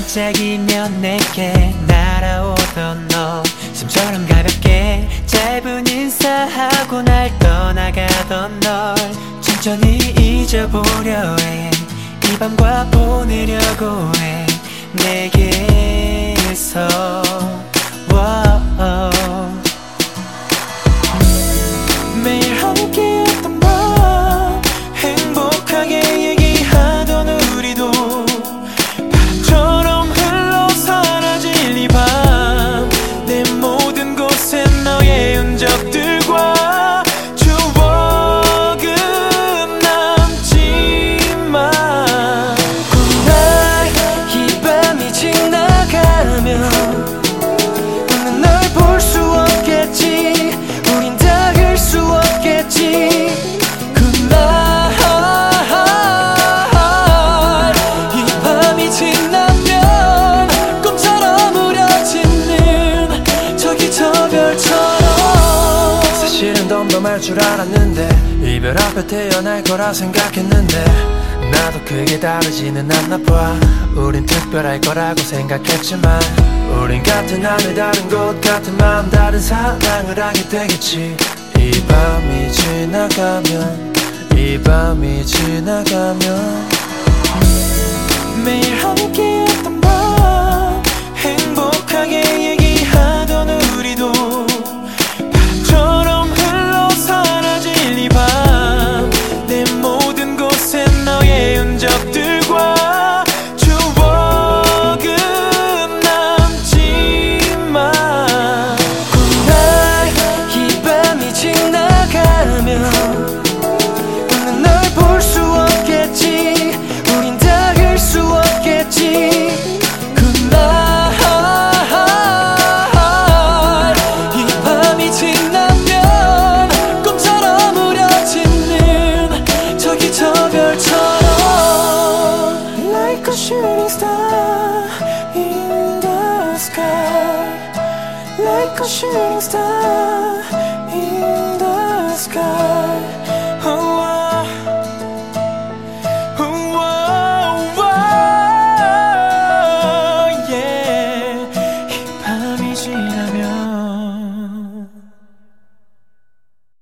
반짝이며 내게 날아오던 너 춤처럼 가볍게 짧은 인사하고 날 떠나가던 널 천천히 잊어보려 해. 이 밤과 보내려고 해. 내게서 매일 함께했던 밤 행복하게 얘기하던 우리도 바람처럼 흘러 사라질 이 밤 내 모든 곳에 너의 흔적들과 추억은 남지만 그날 이 밤이 지나가면 너는 널 볼 수 없겠지. 우린 닿을 수 없겠지. 그날 이 밤이 지나면 꿈처럼 우려지는 저기 저 별처럼 사실은 덤덤할 줄 알았는데 이별 앞에 태어날 거라 생각했는데 나도 크게 다르지는 않나 봐. 우린 특별할 거라고 생각했지만 우린 같은 하늘 다른 곳 같은 마음 다른 사랑을 하게 되겠지. 이 밤이 지나가면 이 밤이 지나가면 매일 함께했던 밤 행복하게 얘기하던 우리도 바람처럼 흘러 사라질 이 밤 내 모든 곳에 너의 흔적들과 추억은 남지만 그날 이 밤이 지나가면 너는 널 볼 수 없겠지. 우린 닿을 수 없겠지. 그날 이 밤이 지나면 꿈처럼 우려지는 저기 저 별처럼 Like a shooting star in the sky. Like a shooting star in the sky.